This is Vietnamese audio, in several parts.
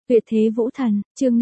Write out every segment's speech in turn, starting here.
Tuyệt thế vũ thần, chương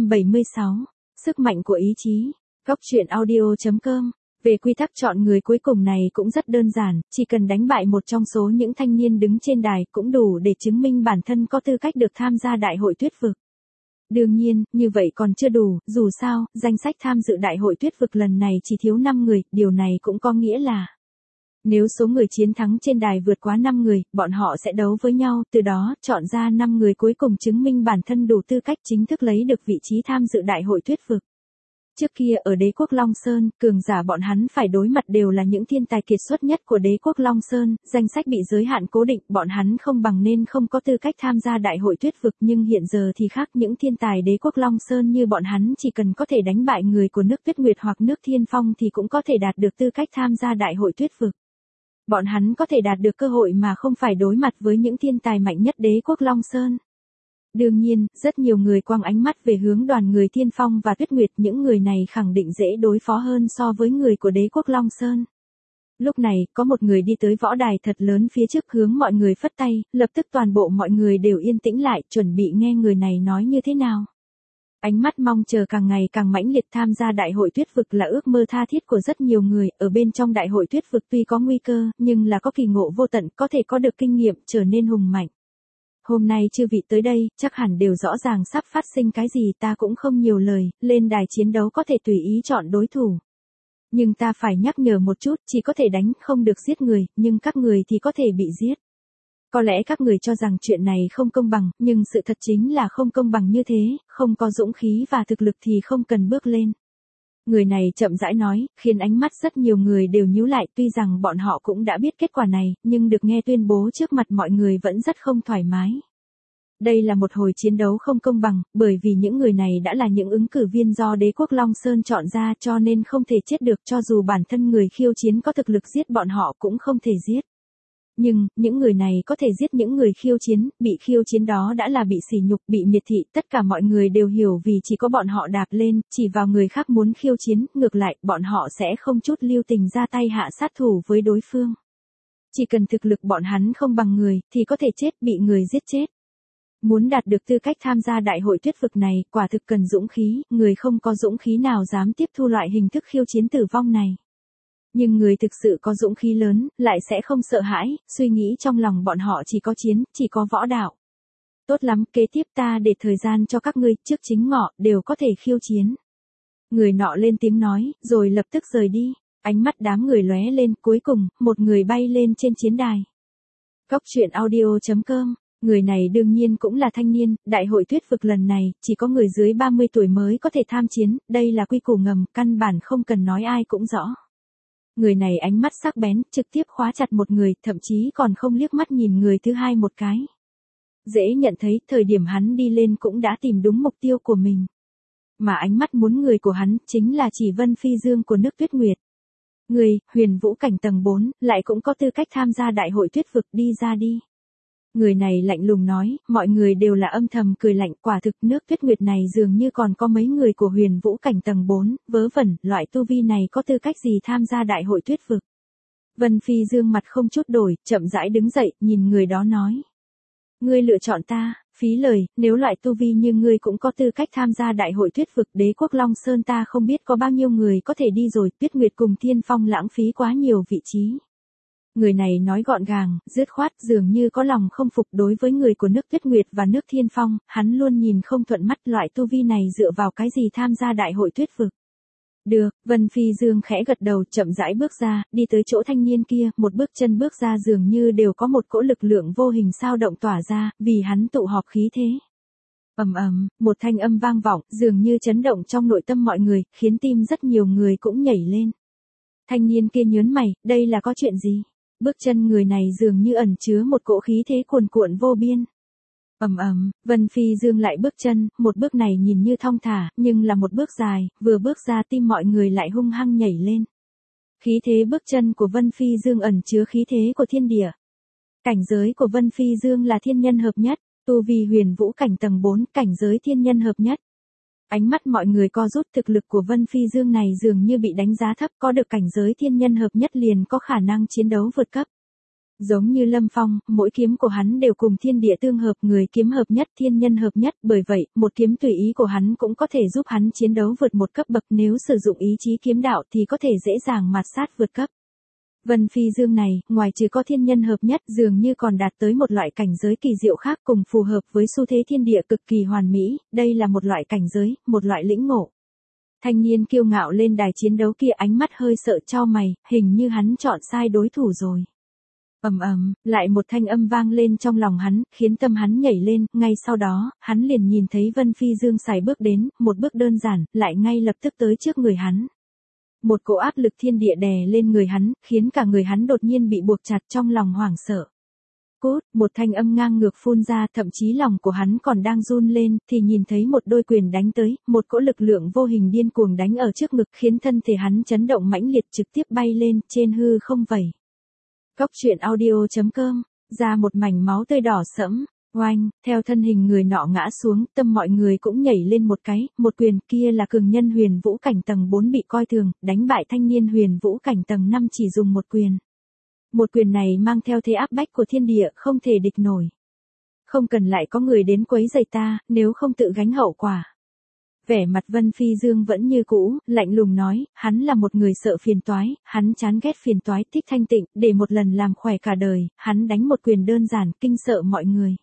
576. Sức mạnh của ý chí. Góc truyện audio.com. Về quy tắc chọn người cuối cùng này cũng rất đơn giản, chỉ cần đánh bại một trong số những thanh niên đứng trên đài cũng đủ để chứng minh bản thân có tư cách được tham gia đại hội tuyết vực. Đương nhiên, như vậy còn chưa đủ, dù sao, danh sách tham dự đại hội tuyết vực lần này chỉ thiếu 5 người, điều này cũng có nghĩa là nếu số người chiến thắng trên đài vượt quá 5 người, bọn họ sẽ đấu với nhau, từ đó, chọn ra 5 người cuối cùng chứng minh bản thân đủ tư cách chính thức lấy được vị trí tham dự đại hội tuyết vực. Trước kia ở đế quốc Long Sơn, cường giả bọn hắn phải đối mặt đều là những thiên tài kiệt xuất nhất của đế quốc Long Sơn, danh sách bị giới hạn cố định, bọn hắn không bằng nên không có tư cách tham gia đại hội tuyết vực, nhưng hiện giờ thì khác, những thiên tài đế quốc Long Sơn như bọn hắn chỉ cần có thể đánh bại người của nước Tuyết Nguyệt hoặc nước Thiên Phong thì cũng có thể đạt được tư cách tham gia đại hội tuyết vực. Bọn hắn có thể đạt được cơ hội mà không phải đối mặt với những thiên tài mạnh nhất đế quốc Long Sơn. Đương nhiên, rất nhiều người quăng ánh mắt về hướng đoàn người Thiên Phong và Tuyết Nguyệt, những người này khẳng định dễ đối phó hơn so với người của đế quốc Long Sơn. Lúc này, có một người đi tới võ đài thật lớn phía trước hướng mọi người phất tay, lập tức toàn bộ mọi người đều yên tĩnh lại, chuẩn bị nghe người này nói như thế nào. Ánh mắt mong chờ càng ngày càng mãnh liệt, tham gia đại hội tuyết vực là ước mơ tha thiết của rất nhiều người, ở bên trong đại hội tuyết vực tuy có nguy cơ, nhưng là có kỳ ngộ vô tận, có thể có được kinh nghiệm, trở nên hùng mạnh. Hôm nay chư vị tới đây, chắc hẳn đều rõ ràng sắp phát sinh cái gì, ta cũng không nhiều lời, lên đài chiến đấu có thể tùy ý chọn đối thủ. Nhưng ta phải nhắc nhở một chút, chỉ có thể đánh, không được giết người, nhưng các người thì có thể bị giết. Có lẽ các người cho rằng chuyện này không công bằng, nhưng sự thật chính là không công bằng như thế, không có dũng khí và thực lực thì không cần bước lên. Người này chậm rãi nói, khiến ánh mắt rất nhiều người đều nhíu lại, tuy rằng bọn họ cũng đã biết kết quả này, nhưng được nghe tuyên bố trước mặt mọi người vẫn rất không thoải mái. Đây là một hồi chiến đấu không công bằng, bởi vì những người này đã là những ứng cử viên do đế quốc Long Sơn chọn ra, cho nên không thể chết được, cho dù bản thân người khiêu chiến có thực lực giết bọn họ cũng không thể giết. Nhưng, những người này có thể giết những người khiêu chiến, bị khiêu chiến đó đã là bị sỉ nhục, bị miệt thị, tất cả mọi người đều hiểu vì chỉ có bọn họ đạp lên, chỉ vào người khác muốn khiêu chiến, ngược lại, bọn họ sẽ không chút lưu tình ra tay hạ sát thủ với đối phương. Chỉ cần thực lực bọn hắn không bằng người, thì có thể chết, bị người giết chết. Muốn đạt được tư cách tham gia đại hội tuyết vực này, quả thực cần dũng khí, người không có dũng khí nào dám tiếp thu loại hình thức khiêu chiến tử vong này. Nhưng người thực sự có dũng khí lớn, lại sẽ không sợ hãi, suy nghĩ trong lòng bọn họ chỉ có chiến, chỉ có võ đạo. Tốt lắm, kế tiếp ta để thời gian cho các ngươi, trước chính ngọ, đều có thể khiêu chiến. Người nọ lên tiếng nói, rồi lập tức rời đi, ánh mắt đám người lóe lên, cuối cùng, một người bay lên trên chiến đài. Góc truyện audio.com. Người này đương nhiên cũng là thanh niên, đại hội tuyết vực lần này, chỉ có người dưới 30 tuổi mới có thể tham chiến, đây là quy củ ngầm, căn bản không cần nói ai cũng rõ. Người này ánh mắt sắc bén, trực tiếp khóa chặt một người, thậm chí còn không liếc mắt nhìn người thứ hai một cái. Dễ nhận thấy, thời điểm hắn đi lên cũng đã tìm đúng mục tiêu của mình. Mà ánh mắt muốn người của hắn, chính là chỉ Vân Phi Dương của nước Tuyết Nguyệt. Người, huyền vũ cảnh tầng 4, lại cũng có tư cách tham gia đại hội tuyết vực, đi ra đi. Người này lạnh lùng nói, mọi người đều là âm thầm cười lạnh, quả thực nước Tuyết Nguyệt này dường như còn có mấy người của huyền vũ cảnh tầng 4, vớ vẩn, loại tu vi này có tư cách gì tham gia đại hội tuyết vực. Vân Phi Dương mặt không chút đổi, chậm rãi đứng dậy, nhìn người đó nói. Ngươi lựa chọn ta, phí lời, nếu loại tu vi như ngươi cũng có tư cách tham gia đại hội tuyết vực, đế quốc Long Sơn ta không biết có bao nhiêu người có thể đi rồi, Tuyết Nguyệt cùng Thiên Phong lãng phí quá nhiều vị trí. Người này nói gọn gàng, dứt khoát, dường như có lòng không phục đối với người của nước Tuyết Nguyệt và nước Thiên Phong, hắn luôn nhìn không thuận mắt, loại tu vi này dựa vào cái gì tham gia đại hội tuyết vực. Được, Vân Phi Dương khẽ gật đầu, chậm rãi bước ra, đi tới chỗ thanh niên kia, một bước chân bước ra dường như đều có một cỗ lực lượng vô hình sao động tỏa ra, vì hắn tụ họp khí thế. Ầm ầm, một thanh âm vang vọng, dường như chấn động trong nội tâm mọi người, khiến tim rất nhiều người cũng nhảy lên. Thanh niên kia nhớn mày, đây là có chuyện gì? Bước chân người này dường như ẩn chứa một cỗ khí thế cuồn cuộn vô biên. Ầm ầm, Vân Phi Dương lại bước chân, một bước này nhìn như thong thả, nhưng là một bước dài, vừa bước ra tim mọi người lại hung hăng nhảy lên. Khí thế bước chân của Vân Phi Dương ẩn chứa khí thế của thiên địa. Cảnh giới của Vân Phi Dương là thiên nhân hợp nhất, tu vi huyền vũ cảnh tầng 4, cảnh giới thiên nhân hợp nhất. Ánh mắt mọi người co rút, thực lực của Vân Phi Dương này dường như bị đánh giá thấp, có được cảnh giới thiên nhân hợp nhất liền có khả năng chiến đấu vượt cấp. Giống như Lâm Phong, mỗi kiếm của hắn đều cùng thiên địa tương hợp, người kiếm hợp nhất, thiên nhân hợp nhất, bởi vậy, một kiếm tùy ý của hắn cũng có thể giúp hắn chiến đấu vượt một cấp bậc, nếu sử dụng ý chí kiếm đạo thì có thể dễ dàng mạt sát vượt cấp. Vân Phi Dương này, ngoài trừ có thiên nhân hợp nhất, dường như còn đạt tới một loại cảnh giới kỳ diệu khác cùng phù hợp với xu thế thiên địa cực kỳ hoàn mỹ, đây là một loại cảnh giới, một loại lĩnh ngộ. Thanh niên kiêu ngạo lên đài chiến đấu kia ánh mắt hơi sợ chau mày, hình như hắn chọn sai đối thủ rồi. Ầm ầm, lại một thanh âm vang lên trong lòng hắn, khiến tâm hắn nhảy lên, ngay sau đó, hắn liền nhìn thấy Vân Phi Dương sải bước đến, một bước đơn giản, lại ngay lập tức tới trước người hắn. Một cỗ áp lực thiên địa đè lên người hắn, khiến cả người hắn đột nhiên bị buộc chặt trong lòng hoảng sợ. Cút, một thanh âm ngang ngược phun ra, thậm chí lòng của hắn còn đang run lên, thì nhìn thấy một đôi quyền đánh tới, một cỗ lực lượng vô hình điên cuồng đánh ở trước ngực, khiến thân thể hắn chấn động mãnh liệt trực tiếp bay lên, trên hư không vẩy. Cốc truyện audio.com, ra một mảnh máu tươi đỏ sẫm, oanh, theo thân hình người nọ ngã xuống, tâm mọi người cũng nhảy lên một cái, một quyền kia là cường nhân huyền vũ cảnh tầng 4 bị coi thường, đánh bại thanh niên huyền vũ cảnh tầng 5 chỉ dùng một quyền. Một quyền này mang theo thế áp bách của thiên địa, không thể địch nổi. Không cần lại có người đến quấy rầy ta, nếu không tự gánh hậu quả. Vẻ mặt Vân Phi Dương vẫn như cũ, lạnh lùng nói, hắn là một người sợ phiền toái, hắn chán ghét phiền toái, thích thanh tịnh, để một lần làm khỏe cả đời, hắn đánh một quyền đơn giản, kinh sợ mọi người.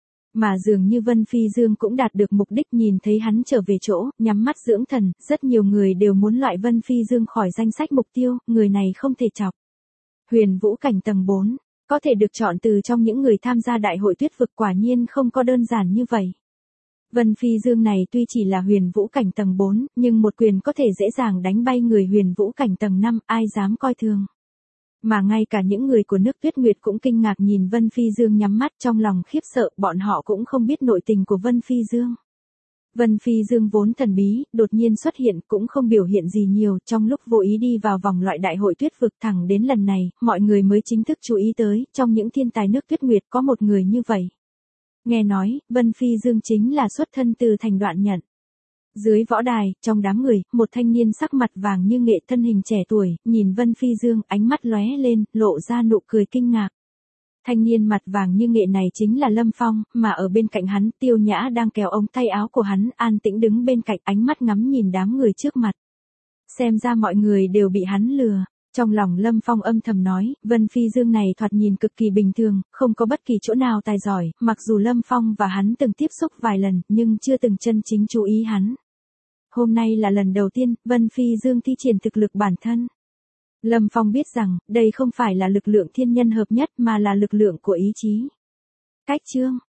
Mà dường như Vân Phi Dương cũng đạt được mục đích, nhìn thấy hắn trở về chỗ, nhắm mắt dưỡng thần, rất nhiều người đều muốn loại Vân Phi Dương khỏi danh sách mục tiêu, người này không thể chọc. Huyền vũ cảnh tầng 4, có thể được chọn từ trong những người tham gia đại hội tuyết vực, quả nhiên không có đơn giản như vậy. Vân Phi Dương này tuy chỉ là huyền vũ cảnh tầng 4, nhưng một quyền có thể dễ dàng đánh bay người huyền vũ cảnh tầng 5, ai dám coi thường. Mà ngay cả những người của nước Tuyết Nguyệt cũng kinh ngạc nhìn Vân Phi Dương nhắm mắt, trong lòng khiếp sợ, bọn họ cũng không biết nội tình của Vân Phi Dương. Vân Phi Dương vốn thần bí, đột nhiên xuất hiện cũng không biểu hiện gì nhiều, trong lúc vô ý đi vào vòng loại đại hội tuyết vực, thẳng đến lần này, mọi người mới chính thức chú ý tới, trong những thiên tài nước Tuyết Nguyệt có một người như vậy. Nghe nói, Vân Phi Dương chính là xuất thân từ thành Đoạn Nhận. Dưới võ đài, trong đám người, một thanh niên sắc mặt vàng như nghệ, thân hình trẻ tuổi, nhìn Vân Phi Dương, ánh mắt lóe lên, lộ ra nụ cười kinh ngạc. Thanh niên mặt vàng như nghệ này chính là Lâm Phong, mà ở bên cạnh hắn, Tiêu Nhã đang kéo ống tay áo của hắn, an tĩnh đứng bên cạnh, ánh mắt ngắm nhìn đám người trước mặt. Xem ra mọi người đều bị hắn lừa. Trong lòng Lâm Phong âm thầm nói, Vân Phi Dương này thoạt nhìn cực kỳ bình thường, không có bất kỳ chỗ nào tài giỏi, mặc dù Lâm Phong và hắn từng tiếp xúc vài lần, nhưng chưa từng chân chính chú ý hắn. Hôm nay là lần đầu tiên, Vân Phi Dương thi triển thực lực bản thân. Lâm Phong biết rằng, đây không phải là lực lượng thiên nhân hợp nhất mà là lực lượng của ý chí. Cách chương